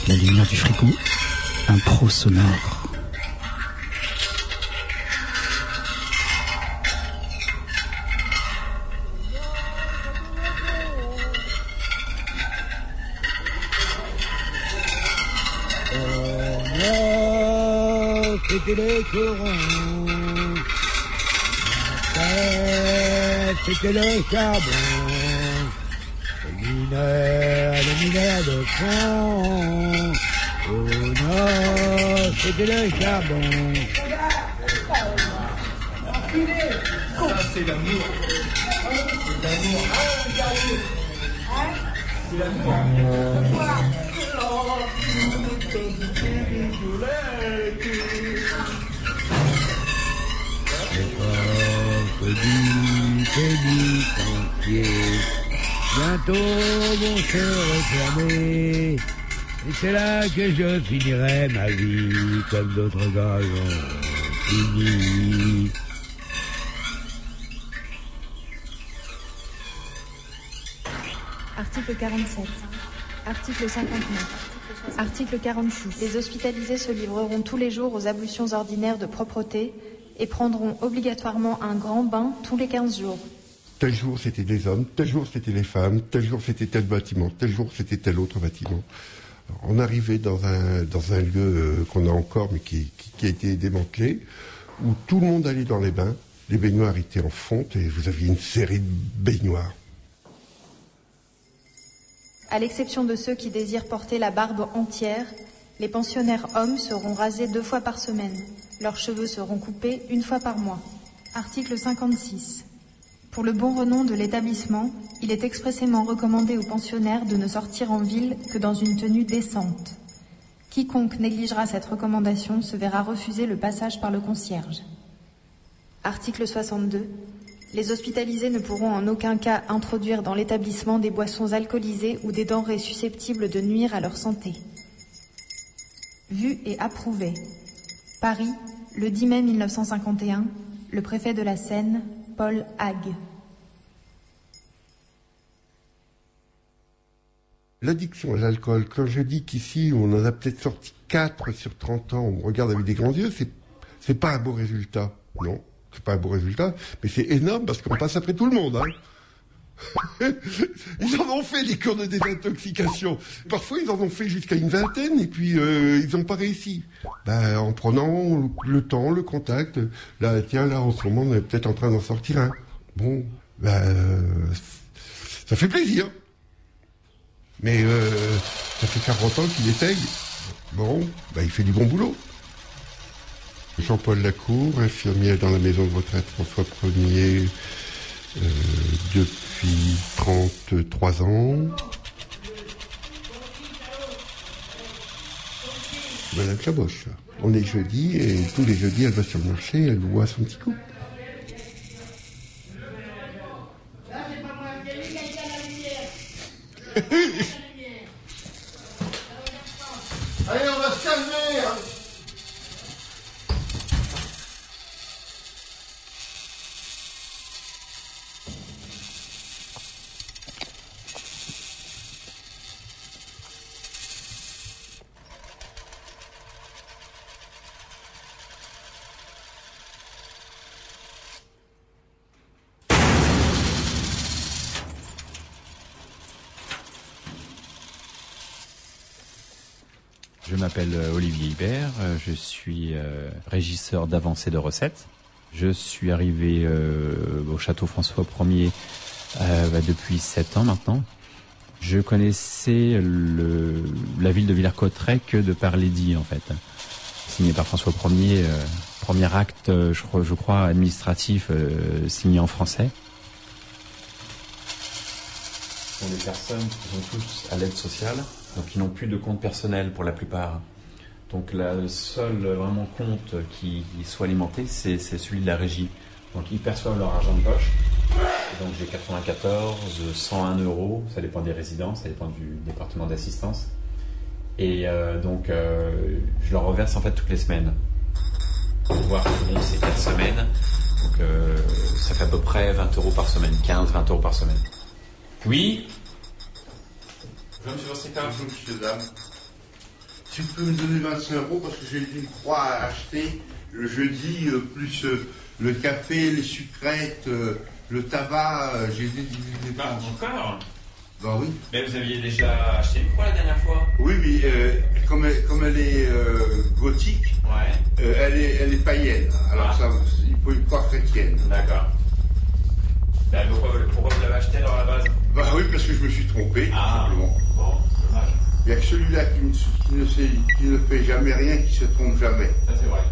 La lumière du frigo, un pro sonore. C'était le courant, c'était le charbon, le mineur de fond. Au nord, c'était le charbon. Ça, c'est l'amour. C'est l'amour. C'est l'amour. Les portes du pénitencier bientôt vont se refermer. Et c'est là que je finirai ma vie comme d'autres gars l'ont fini. Article 47. Article 59. Article 46. Les hospitalisés se livreront tous les jours aux ablutions ordinaires de propreté et prendront obligatoirement un grand bain tous les 15 jours. Tel jour c'était des hommes, tel jour c'était les femmes, tel jour c'était tel bâtiment, tel jour c'était tel autre bâtiment. On arrivait dans un lieu qu'on a encore mais qui a été démantelé, où tout le monde allait dans les bains, les baignoires étaient en fonte et vous aviez une série de baignoires. À l'exception de ceux qui désirent porter la barbe entière, les pensionnaires hommes seront rasés 2 fois par semaine. Leurs cheveux seront coupés 1 fois par mois. Article 56. Pour le bon renom de l'établissement, il est expressément recommandé aux pensionnaires de ne sortir en ville que dans une tenue décente. Quiconque négligera cette recommandation se verra refuser le passage par le concierge. Article 62. Les hospitalisés ne pourront en aucun cas introduire dans l'établissement des boissons alcoolisées ou des denrées susceptibles de nuire à leur santé. Vu et approuvé. Paris, le 10 mai 1951, le préfet de la Seine, Paul Hague. L'addiction à l'alcool, quand je dis qu'ici on en a peut-être sorti 4 sur 30 ans, on regarde avec des grands yeux, c'est pas un beau résultat, non. C'est pas un beau résultat, mais c'est énorme parce qu'on passe après tout le monde. Hein. Ils en ont fait des cours de désintoxication. Parfois, ils en ont fait jusqu'à une vingtaine et puis ils n'ont pas réussi. En prenant le temps, le contact. Là, tiens, là, en ce moment, on est peut-être en train d'en sortir un. Bon, ça fait plaisir. Mais ça fait 40 ans qu'il essaye. Bon, il fait du bon boulot. Jean-Paul Lacour, infirmier dans la maison de retraite François Ier depuis 33 ans. Madame Chaboche. On est jeudi et tous les jeudis elle va sur le marché, elle boit son petit coup. Allez, on va se calmer, hein. Je m'appelle Olivier Hibert, je suis régisseur d'avancées de recettes. Je suis arrivé au château François Ier depuis 7 ans maintenant. Je connaissais la ville de Villers-Cotterêts que de par l'édit en fait. Signé par François Ier, premier acte je crois administratif signé en français. Ce sont des personnes qui sont tous à l'aide sociale. Donc ils n'ont plus de compte personnel pour la plupart. Donc le seul vraiment compte qui soit alimenté, c'est celui de la régie. Donc ils perçoivent leur argent de poche. Et donc j'ai 94, 101 euros, ça dépend des résidences, ça dépend du département d'assistance. Et je leur reverse en fait toutes les semaines. Pour voir bon, c'est 4 semaines. Donc ça fait à peu près 20 euros par semaine, 15-20 euros par semaine. Oui ? Bonjour, monsieur Vostekar. Bonjour, monsieur Dame. Tu peux me donner 25 € parce que j'ai une croix à acheter le jeudi, plus le café, les sucrètes, le tabac, j'ai des dépenses. Encore? Bah oui. Mais vous aviez déjà acheté une croix la dernière fois? Oui, comme elle est gothique, Ouais. elle est païenne. Alors ça, il faut une croix chrétienne. D'accord. Ben, pourquoi vous l'avez acheté alors à la base? Bah oui, parce que je me suis trompé, tout simplement. Bon, dommage. Il n'y a que celui-là qui ne fait jamais rien, qui se trompe jamais. Ça c'est vrai.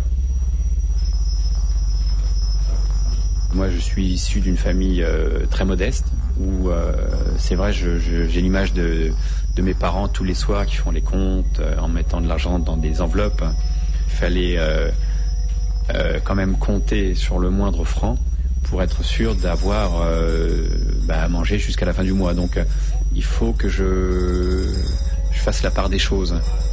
Moi, je suis issu d'une famille très modeste où c'est vrai, j'ai l'image de mes parents tous les soirs qui font les comptes en mettant de l'argent dans des enveloppes. Il fallait quand même compter sur le moindre franc pour être sûr d'avoir à manger jusqu'à la fin du mois. Donc, il faut que je fasse la part des choses.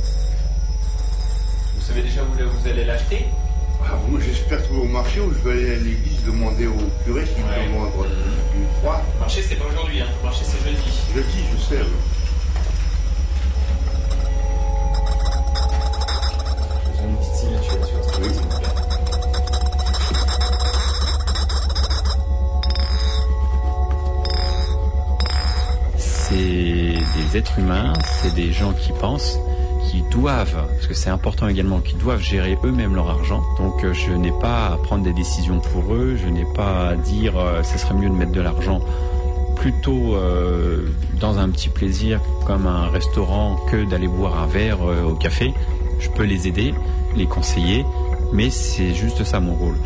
Vous savez déjà où vous allez l'acheter? Moi, j'espère trouver au marché où je vais aller à l'église demander au curé s'il peut vendre une croix. Le marché, c'est pas aujourd'hui, hein. Le marché, c'est jeudi. Jeudi, je sais. Faisons une petite signature sur ce s'il vous plaît. C'est des êtres humains, c'est des gens qui pensent, qui doivent, parce que c'est important également, qui doivent gérer eux-mêmes leur argent. Donc je n'ai pas à prendre des décisions pour eux, je n'ai pas à dire ce serait mieux de mettre de l'argent plutôt dans un petit plaisir comme un restaurant que d'aller boire un verre au café. Je peux les aider, les conseiller, mais c'est juste ça mon rôle.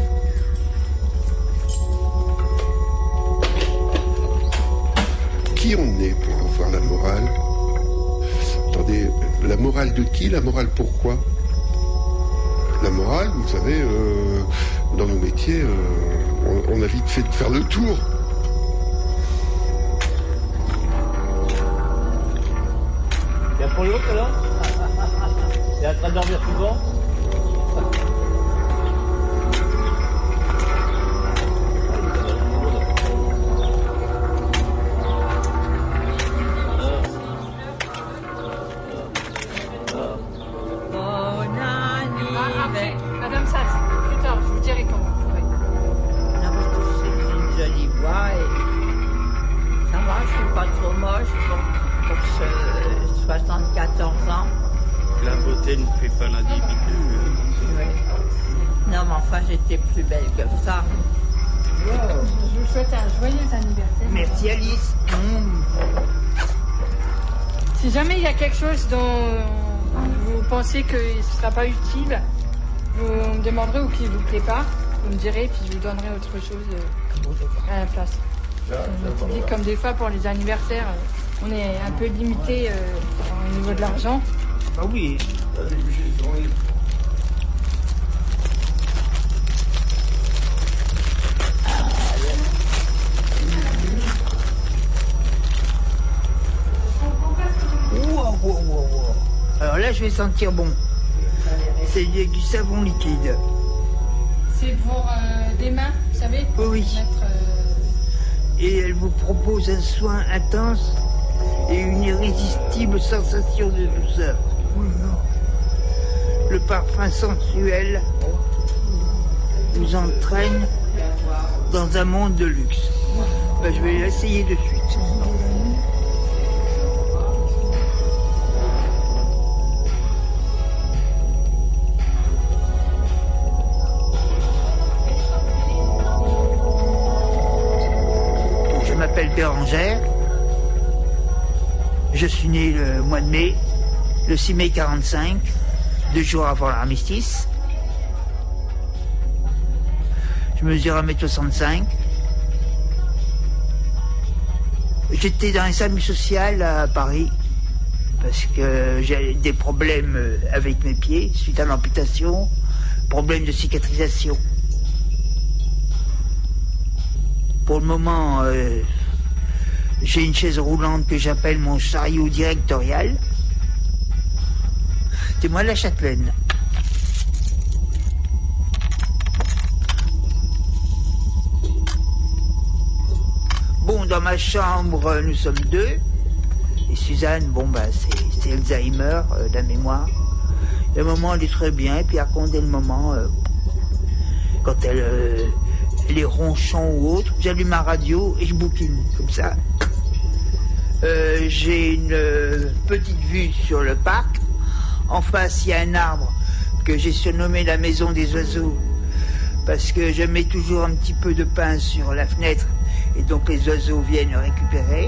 Qui on est pour avoir la morale? Attendez, la morale de qui? La morale pourquoi? La morale, vous savez, dans nos métiers, on a vite fait de faire le tour. Il y a pour l'autre alors? Il est en train de dormir souvent? Madame Sals, plus tard, je vous dirai quand. Ouais. Non, parce que c'est une jolie voix et ça va, je suis pas trop moche pour 74 ans. La beauté ne fait pas l'individu. Oui. Non, mais enfin, j'étais plus belle que ça. Je vous souhaite un joyeux anniversaire. Merci Alice. Si jamais il y a quelque chose dont vous pensez que ce ne sera pas utile, vous me demanderez ou qui ne vous plaît pas, vous me direz, puis je vous donnerai autre chose à la place. Je dis comme des fois pour les anniversaires, on est un peu limité au niveau de l'argent. Ah oui. Alors là, je vais sentir bon. C'est du savon liquide. C'est pour des mains, vous savez, pour Oui. mettre... Et elle vous propose un soin intense et une irrésistible sensation de douceur. Le parfum sensuel vous entraîne dans un monde de luxe. Ben, je vais l'essayer de suite. Je m'appelle Bérangère. Je suis né le mois de mai, le 6 mai 45, 2 jours avant l'armistice. Je mesure 1m65. J'étais dans un SAMU social à Paris parce que j'ai des problèmes avec mes pieds suite à l'amputation, problème de cicatrisation. Pour le moment, j'ai une chaise roulante que j'appelle mon chariot directorial. C'est moi la châtelaine. Bon, dans ma chambre, nous sommes 2. Et Suzanne, bon, bah, c'est Alzheimer, la mémoire. Le moment, elle est très bien, et puis à contre, le moment, quand elle est ronchon ou autre, j'allume ma radio et je bouquine, comme ça. J'ai une petite vue sur le parc. En face, il y a un arbre que j'ai surnommé la maison des oiseaux, parce que je mets toujours un petit peu de pain sur la fenêtre, et donc les oiseaux viennent le récupérer.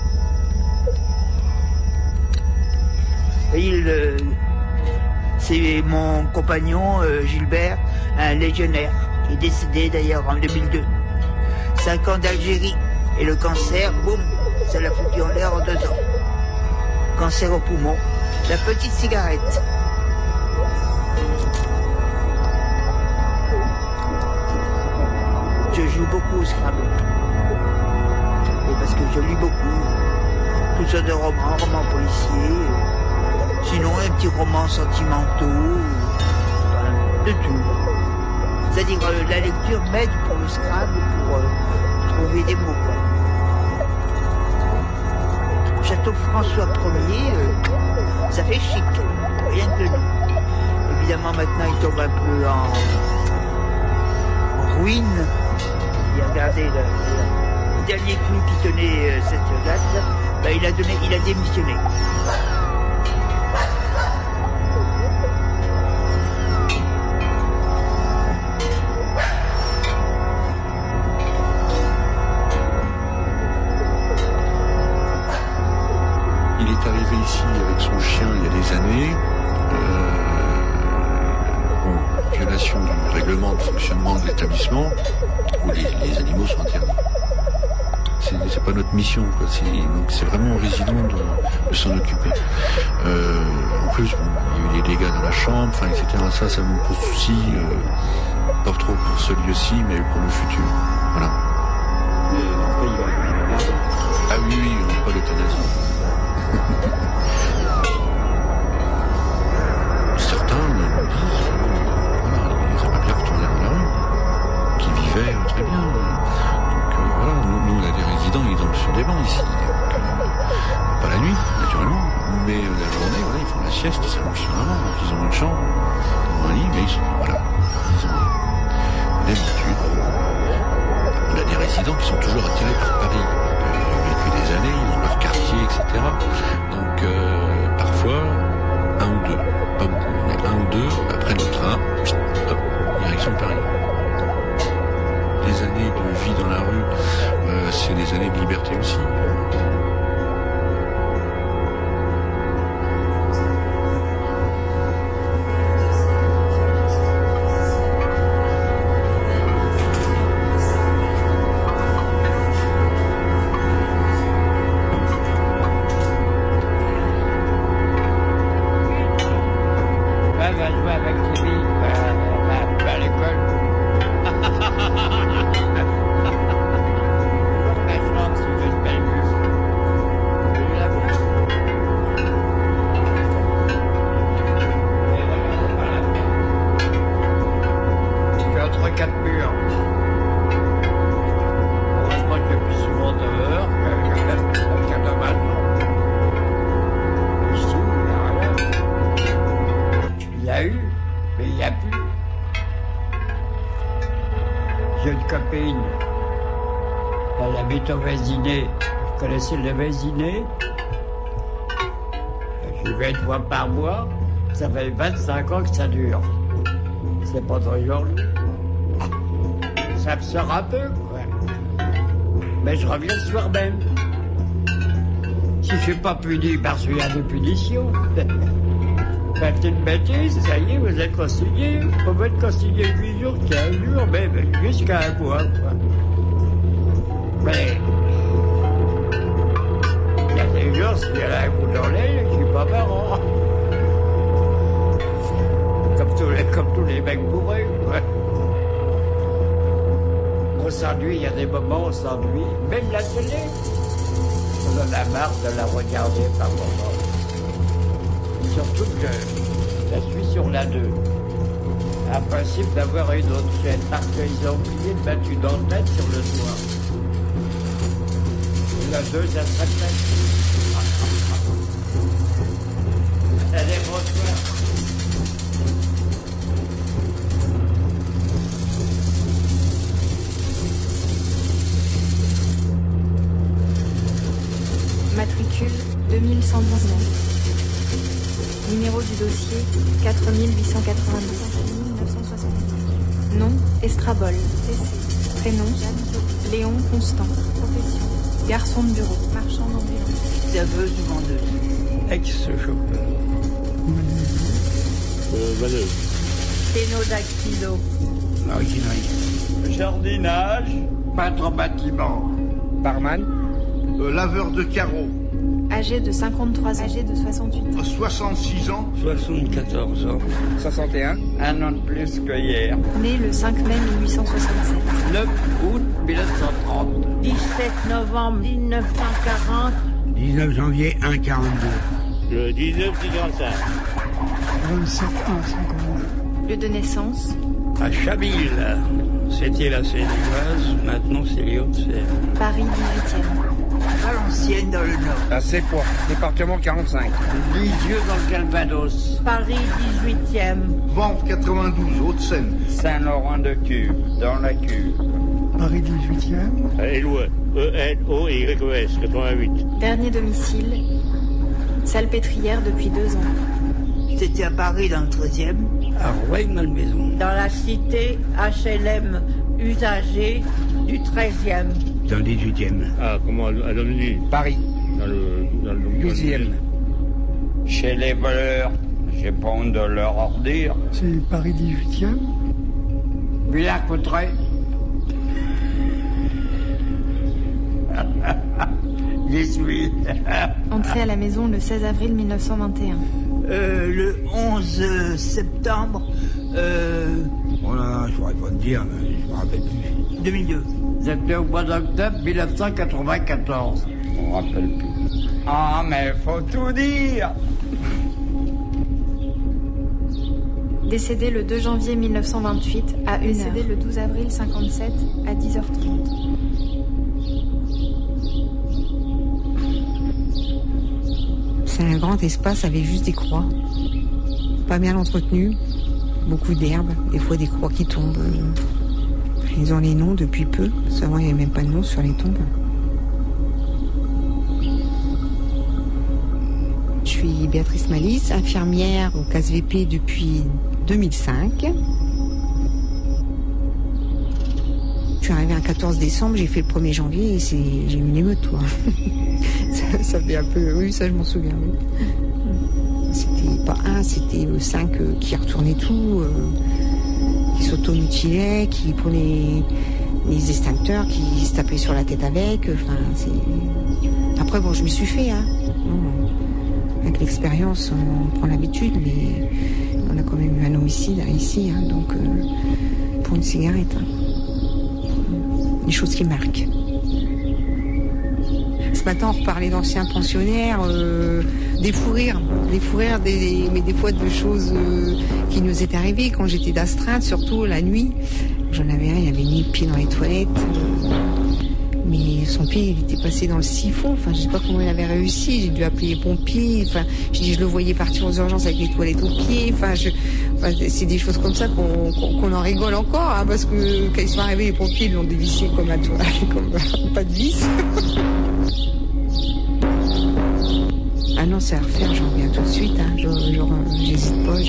C'est mon compagnon Gilbert, un légionnaire, qui est décédé d'ailleurs en 2002. 5 ans d'Algérie, et le cancer, boum, ça l'a foutu en l'air en 2 ans. Cancer au poumon, la petite cigarette. Je joue beaucoup au Scrabble. Et parce que je lis beaucoup. Toutes sortes de romans policiers. Sinon, un petit roman sentimentaux. De tout. C'est-à-dire, la lecture m'aide pour le Scrabble, pour trouver des mots, quoi. Château François Ier, ça fait chic. Rien que le nom. Évidemment, maintenant, il tombe un peu en ruine. Regardez le dernier clou qui tenait cette date, ben, il a démissionné. Il est arrivé ici avec son chien il y a des années. Violation du règlement de fonctionnement de l'établissement où les animaux sont interdits. C'est pas notre mission, quoi. Donc c'est vraiment aux résidents de s'en occuper. En plus, bon, il y a eu des dégâts dans la chambre, enfin, etc. Ça me pose souci, pas trop pour ce lieu-ci, mais pour le futur. Voilà. Ah oui, on n'a pas l'euthanasie. Certains me disent, voilà, ils aimeraient bien retourner dans la rue, qui vivaient très bien. Donc voilà, nous on a des résidents, ils dorment sur des bancs ici. Donc, pas la nuit, naturellement, mais la journée, voilà, ils font la sieste, ils s'allongent sur un banc, donc ils ont une chambre, ils ont un lit, mais ils ont l'habitude. On a des résidents qui sont toujours attirés par Paris. Depuis des années, ils ont leur quartier, etc. Donc parfois, un ou deux, pas beaucoup, mais un ou deux, après le train, hop, direction Paris. Les années de vie dans la rue, c'est des années de liberté aussi. Le Vésiné, je vais 1 fois par mois, ça fait 25 ans que ça dure. C'est pas très joli. Ça me sort un peu, quoi. Mais je reviens le soir même. Si je suis pas puni parce qu'il y a des punitions. Faites une bêtise, ça y est, vous êtes consigné. On va être consigné 8 jours, 15 jours, même jusqu'à un mois, quoi. Mais les gens, s'il y a un coup dans l'œil, je suis pas marrant. Comme tous les mecs bourrés, ouais. On s'ennuie, il y a des moments où on s'ennuie. Même la télé, on en a marre de la regarder par moments. Surtout que je suis sur la 2. Impossible d'avoir une autre chaîne parce qu'ils ont oublié de mettre une antenne sur le toit. La 2, ça serait peut-être. Allez, bonsoir. Matricule 2119. Numéro du dossier 4892. 1970. Nom Estrabol. Prénom Léon Constant. Profession garçon de bureau. Marchand d'ambulance. Serveuse ou vendeuse. Ex-chauffeur. Maneuse. Sténodactylo. Maritinerie. Jardinage. Peintre bâtiment. Barman. Laveur de carreaux. Âgé de 53 ans. Âgé de 68 ans. 66 ans. 74 ans. 61. Un an de plus que hier. Né le 5 mai 1867. 9 août 1930. 17 novembre 1940. 19 janvier 1,42. Le 19 45. 27 ans, 52. Lieu de naissance À Chabille. C'était la Seine-et-Oise, maintenant c'est les Hauts-de-Seine. Paris 18e. Valenciennes dans le Nord. À Sépois, département 45. Lisieux dans le Calvados. Paris 18e. Vanves 92, Hauts-de-Seine. Saint-Laurent-de-Cube, dans la Cube. Paris 18e. Éloy. E-N-O-Y-O-S, 88. Dernier domicile Salpêtrière depuis 2 ans. C'était à Paris dans le 13e. À Rueil-Malmaison. Dans la cité HLM usagée du 13e. Dans le 18e. Ah, comment à Lomini? Paris. Dans le 12e. Chez les voleurs, j'ai pas honte de leur dire. C'est Paris 18e. Villers-Cotterêts. J'y suis. Entrée à la maison le 16 avril 1921. Le 11 septembre Oh là, je pourrais pas te dire, mais je me rappelle plus. 2002. C'était au mois d'octobre 1994. Je me rappelle plus. Ah, mais faut tout dire. Décédé le 2 janvier 1928 à 1h. Décédé le 12 avril 57 à 10h30. C'est un grand espace avec juste des croix. Pas bien entretenu. Beaucoup d'herbes, des fois des croix qui tombent. Ils ont les noms depuis peu. Avant, il n'y avait même pas de nom sur les tombes. Je suis Béatrice Malice, infirmière au CASVP depuis 2005. Je suis arrivée un 14 décembre, j'ai fait le 1er janvier et j'ai eu une émeute, toi. ça fait un peu... Oui, ça je m'en souviens. Oui. C'était pas un, c'était 5 qui retournaient tout, qui s'automutilaient, qui prenaient les extincteurs, qui se tapaient sur la tête avec. Enfin, c'est... Après, bon, je m'y suis fait, hein. Bon, avec l'expérience, on prend l'habitude, mais on a quand même eu un homicide ici, hein, donc pour une cigarette. Hein. Des choses qui marquent. Ce matin, on reparlait d'anciens pensionnaires, des fous rires, mais des fois de choses qui nous étaient arrivées quand j'étais d'astreinte, surtout la nuit. J'en avais un, il avait mis le pied dans les toilettes, mais son pied, il était passé dans le siphon. Enfin, je sais pas comment il avait réussi. J'ai dû appeler les pompiers. Enfin, je le voyais partir aux urgences avec les toilettes aux pieds. Enfin, c'est des choses comme ça qu'on en rigole encore, hein, parce que quand ils sont arrivés, les pompiers ils l'ont dévissé comme pas de vis. Ah non, c'est à refaire, j'en reviens tout de suite. Hein. J'hésite pas.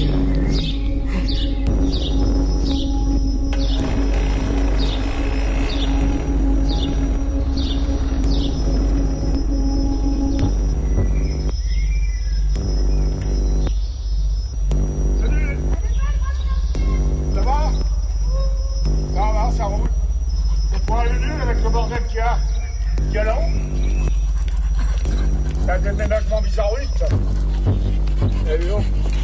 Ça roule. C'est pour aller mieux avec le bordel qu'il y a là-haut. C'est un déménagement bizarroïde, ça. Eh bien.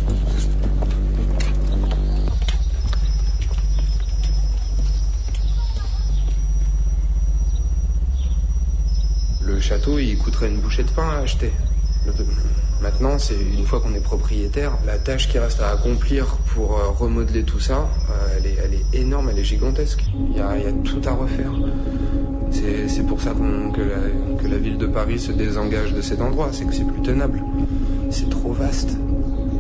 Le château, il coûterait une bouchée de pain à acheter. Maintenant, c'est une fois qu'on est propriétaire, la tâche qui reste à accomplir pour remodeler tout ça, elle est énorme, elle est gigantesque. Il y a tout à refaire. C'est pour ça que la ville de Paris se désengage de cet endroit, c'est que c'est plus tenable. C'est trop vaste.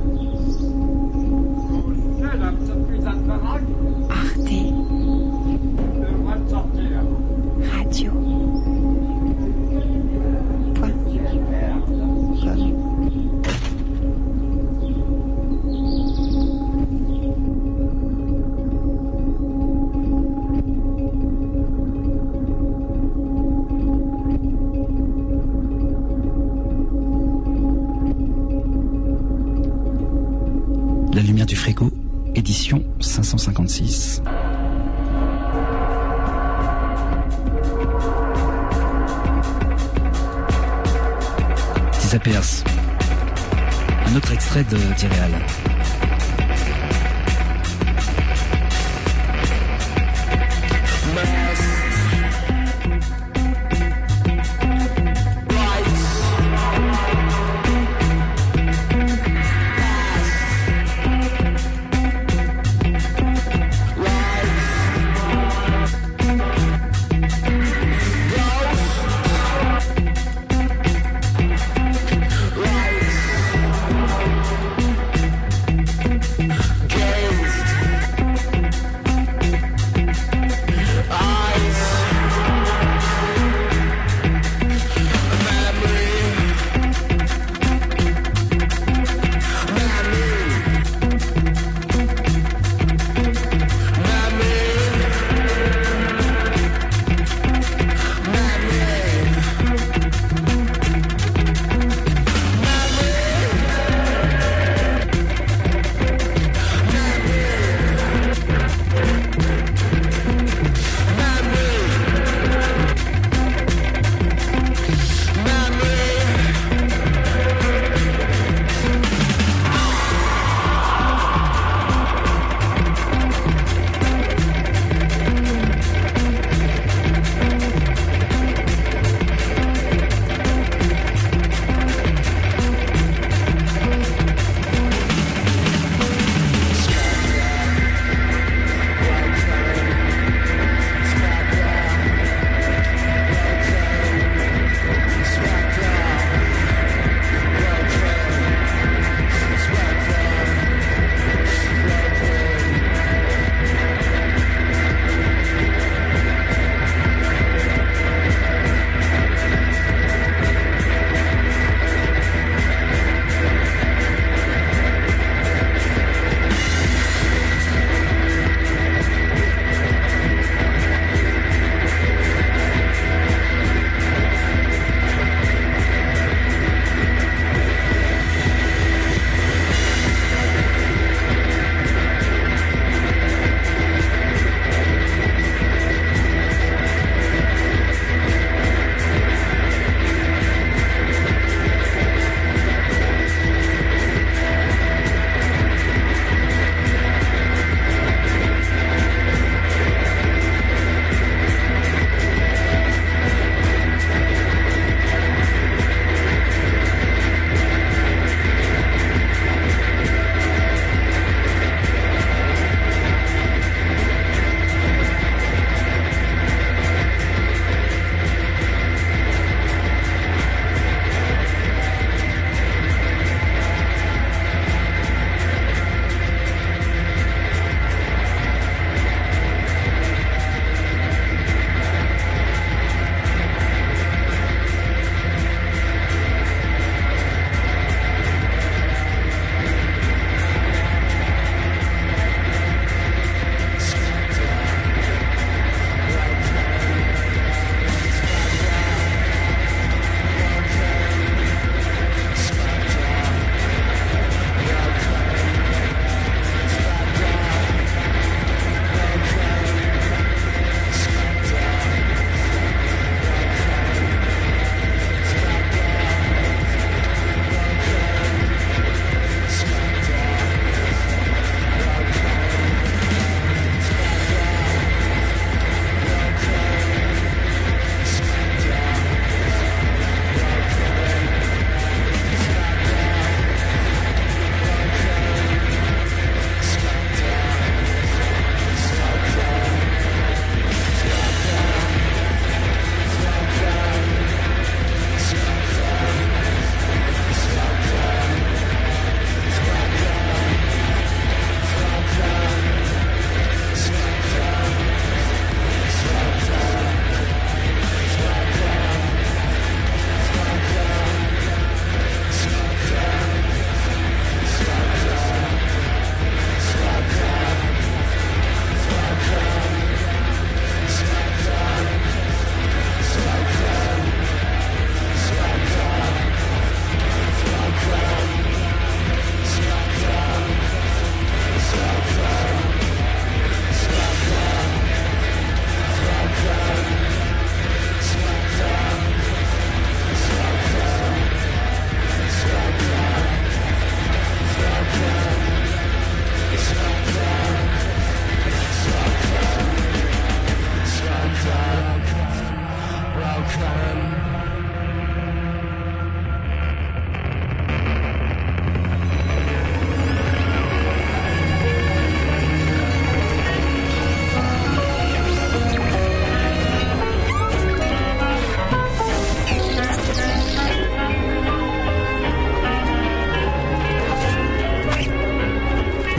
Lumière du Fréco, édition 556. Disappears. Un autre extrait d'Irréal.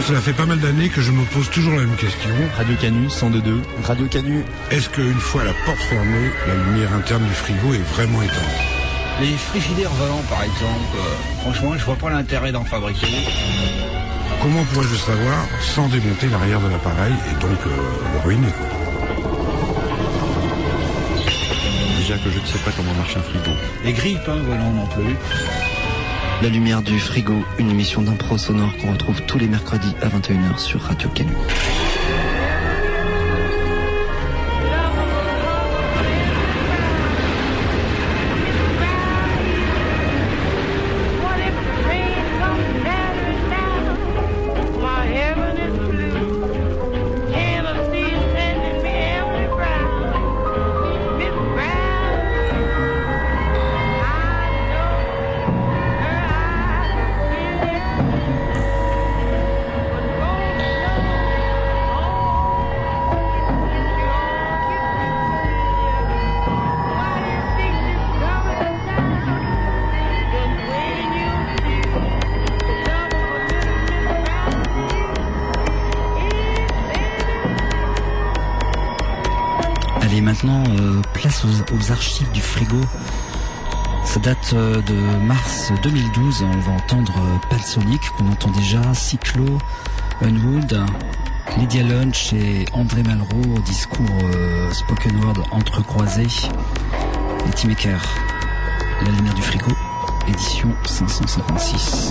cela fait pas mal d'années que je me pose toujours la même question. Radio Canu 102.2. Radio Canu. Est-ce qu'une fois la porte fermée, la lumière interne du frigo est vraiment éteinte? Les frigidaires volants, par exemple, franchement, je vois pas l'intérêt d'en fabriquer. Comment pourrais-je le savoir sans démonter l'arrière de l'appareil et donc le ruiner, quoi? Déjà que je ne sais pas comment marche un frigo. Les grilles pain volants non plus. La lumière du frigo, une émission d'impro sonore qu'on retrouve tous les mercredis à 21h sur Radio Canu. Allez, maintenant, place aux archives du frigo. Ça date de mars 2012. On va entendre Pansonic, qu'on entend déjà, Cyclo, Unwood, Lydia Lunch et André Malraux au discours spoken word entrecroisé. Et T-Maker, La lumière du frigo, édition 556.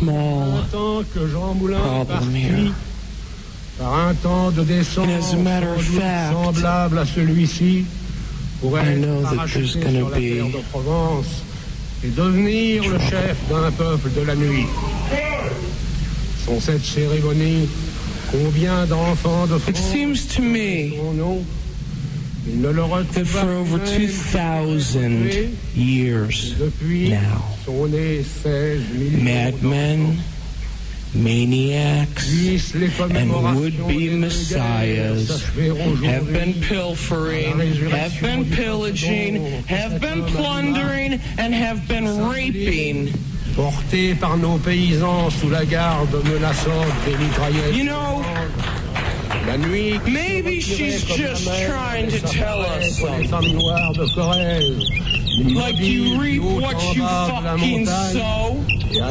small que Jean Moulin problem here. Par un temps de descente And as a matter of fact, semblable à celui-ci, pourrait I know être that parachuté there's gonna sur la be terre de Provence et devenir le chef d'un peuple de la nuit. Sans cette cérémonie, combien d'enfants de France it seems to me son nom, il ne le that for over 2,000 years now, madmen, maniacs, and would-be messiahs have been pilfering, have been pillaging, have been plundering, and have been raping. Portés par nos paysans sous la garde menaçante des mitraillettes. You know, la nuit, maybe she's just trying to tell us something. Like you reap what you fucking sow.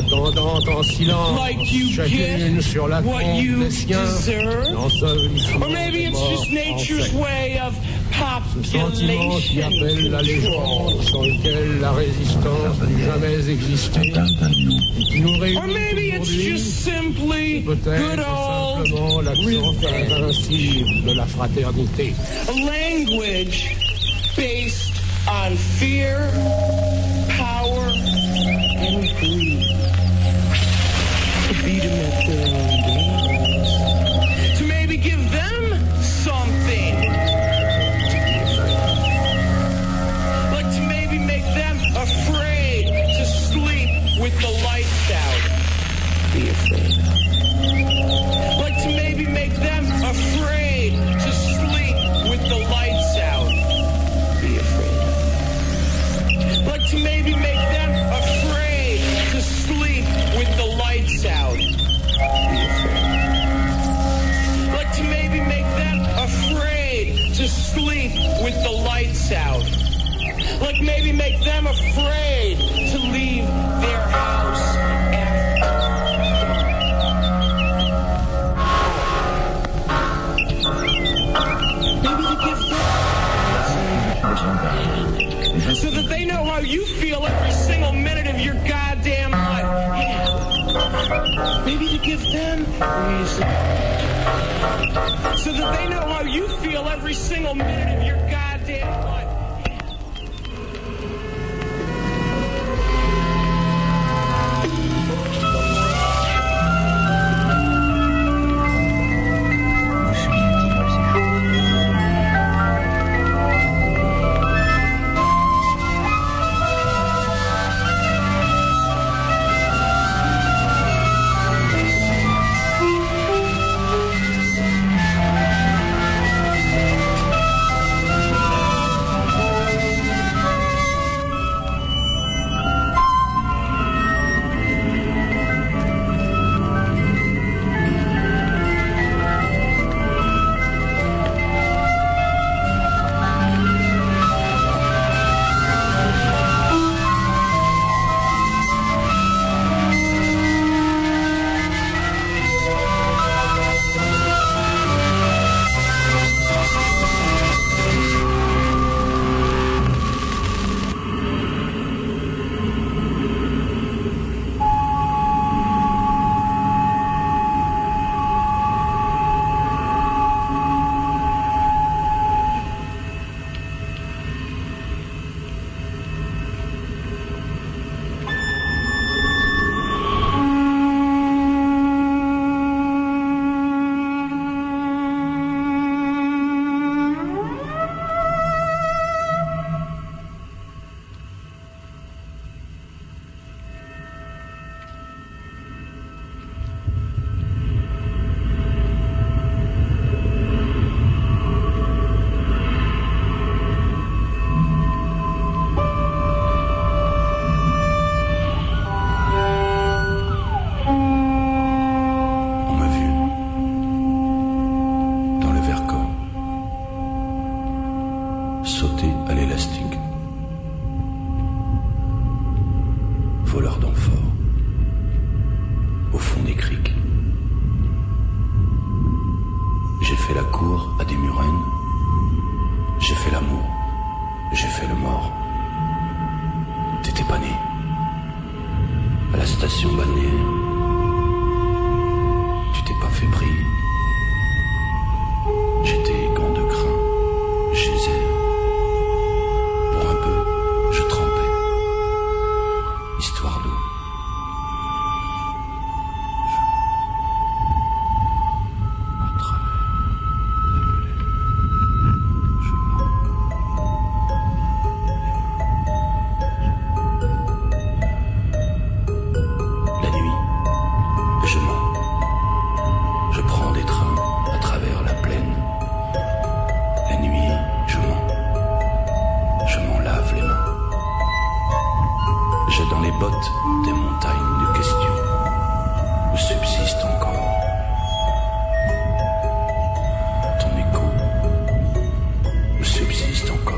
Like you get what you deserve. Or maybe it's just nature's way of population control. Or maybe it's just simply good old revenge. A language based on fear, power, and greed. To beat them at their own games. To maybe give them something. Like to maybe make them afraid to sleep with the lights out. Be afraid. Like to maybe make them afraid to sleep with the lights out. Be afraid. Like to maybe make them afraid to sleep with the lights out. Be afraid. Like to maybe make them afraid to sleep with the lights out. Like maybe make them afraid to leave their house so that they know how you feel every single minute of your goddamn life. Yeah. Maybe to give them reason. So that they know how you feel every single minute of your goddamn life. station balnéaire, fébrile. J'étais gant de crin, geyser. Pour un peu, je trempais. Histoire d'eau. La nuit, je mens. Je prends des trains à travers la plaine. La nuit, je mens. Je m'en lave les mains. J'ai dans les bottes des montagnes de questions où subsiste encore ton écho, où subsiste encore.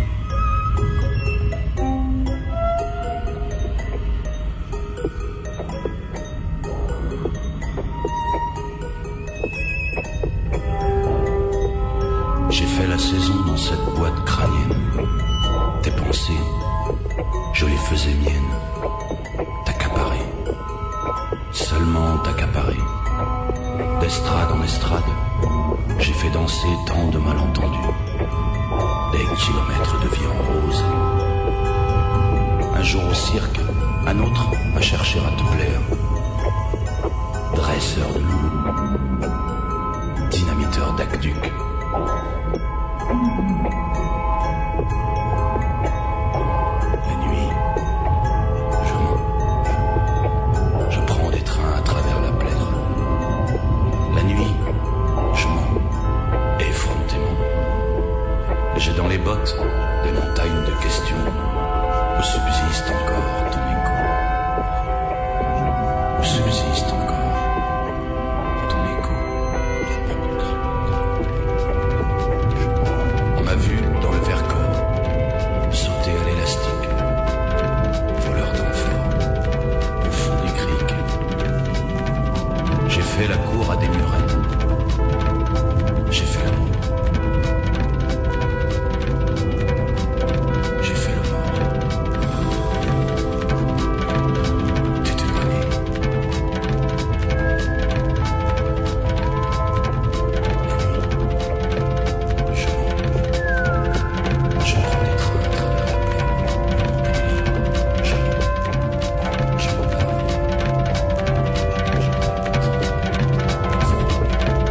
J'ai fait la saison dans cette boîte crânienne. Tes pensées, je les faisais miennes. T'accaparer, seulement t'accaparer. D'estrade en estrade, j'ai fait danser tant de malentendus. Des kilomètres de vie en rose. Un jour au cirque, un autre à chercher à te plaire. Dresseur de loulou, dynamiteur d'aqueduc. La nuit, je mens. Je prends des trains à travers la plaine. La nuit, je mens. Effrontément. J'ai dans les bottes des montagnes de questions où subsiste encore ton écho. Où subsiste encore ton écho. On m'a vu dans le Vercors sauter à l'élastique, voleur d'enfants au fond des criques. J'ai fait la cour à des murettes. J'ai fait l'amour. J'ai fait le mort. T'étais éloigné. Je prends des trains à travers la plaine. Je me parle.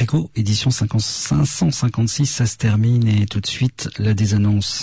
Frigo, édition 556, ça se termine et tout de suite la désannonce.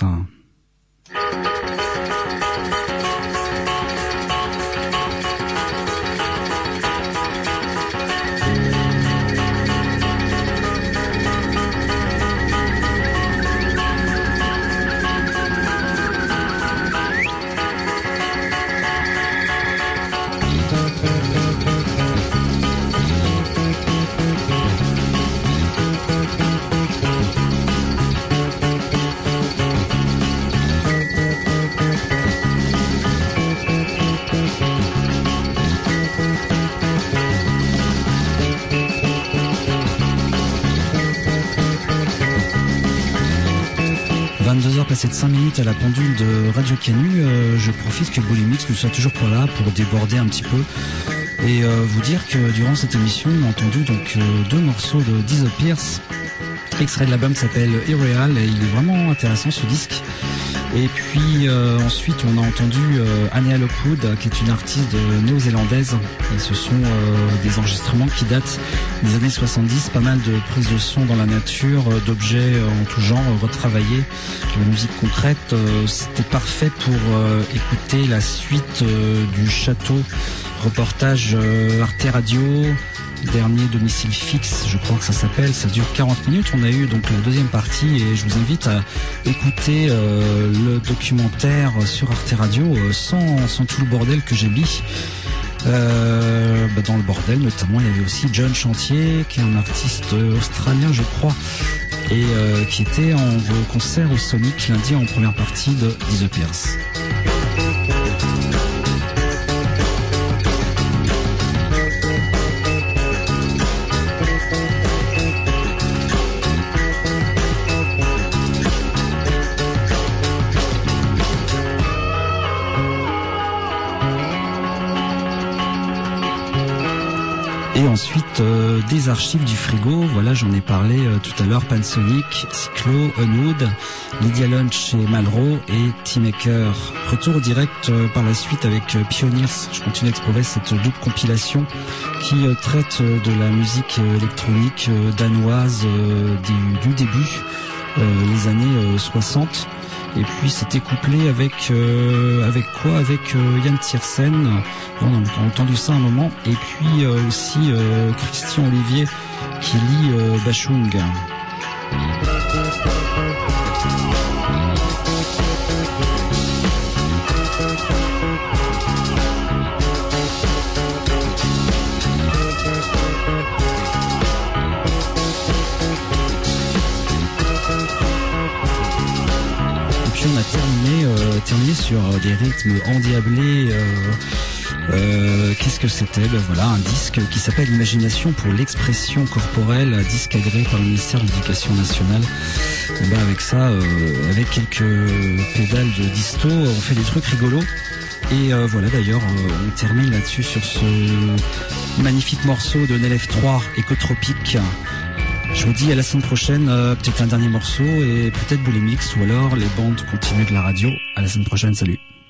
22h passées de 5 minutes à la pendule de Radio Canu. Je profite que Boulimics ne soit toujours pas là pour déborder un petit peu et vous dire que durant cette émission on a entendu donc deux morceaux de Disappears. Extrait de l'album s'appelle Irreal et il est vraiment intéressant ce disque. Et puis ensuite on a entendu Anya Lockwood qui est une artiste néo-zélandaise et ce sont des enregistrements qui datent des années 70, pas mal de prises de son dans la nature, d'objets en tout genre retravaillés, de la musique concrète. C'était parfait pour écouter la suite du Château, reportage Arte Radio, dernier domicile fixe, je crois que ça s'appelle, ça dure 40 minutes. On a eu donc la deuxième partie et je vous invite à écouter le documentaire sur Arte Radio sans tout le bordel que j'ai mis. Dans le bordel notamment il y avait aussi John Chantier qui est un artiste australien je crois et qui était en concert au Sonic lundi en première partie de Disappears. Et ensuite, des archives du frigo, voilà, j'en ai parlé tout à l'heure, Pansonic, Cyclo, Unwood, Lydia Lunch et Malraux et Teamaker. Retour direct par la suite avec Pioneers. Je continue à explorer cette double compilation qui traite de la musique électronique danoise du début, les années 60. Et puis c'était couplé avec quoi? Avec Yann Tiersen. On a entendu ça un moment. Et puis aussi Christian Olivier qui lit Bachung. On a terminé sur des rythmes endiablés. Qu'est-ce que c'était? Voilà, un disque qui s'appelle Imagination pour l'expression corporelle, disque agréé par le ministère de l'Éducation nationale. Et avec ça, avec quelques pédales de disto, on fait des trucs rigolos. Et voilà, d'ailleurs, on termine là-dessus sur ce magnifique morceau de Nelef 3, Écotropique. Je vous dis à la semaine prochaine, peut-être un dernier morceau et peut-être Boulimics ou alors les bandes continues de la radio. À la semaine prochaine, salut.